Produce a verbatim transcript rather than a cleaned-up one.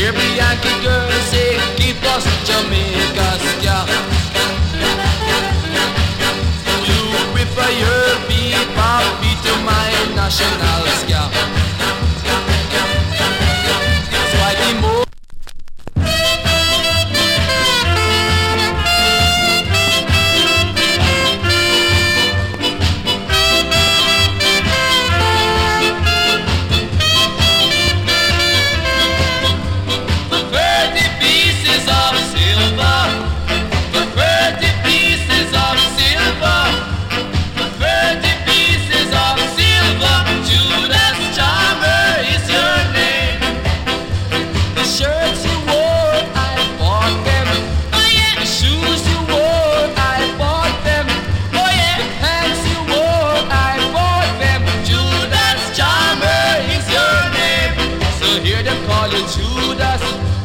Every Yankee girl say, give us Jamaica ska. You prefer your beat, pop beat to my national ska.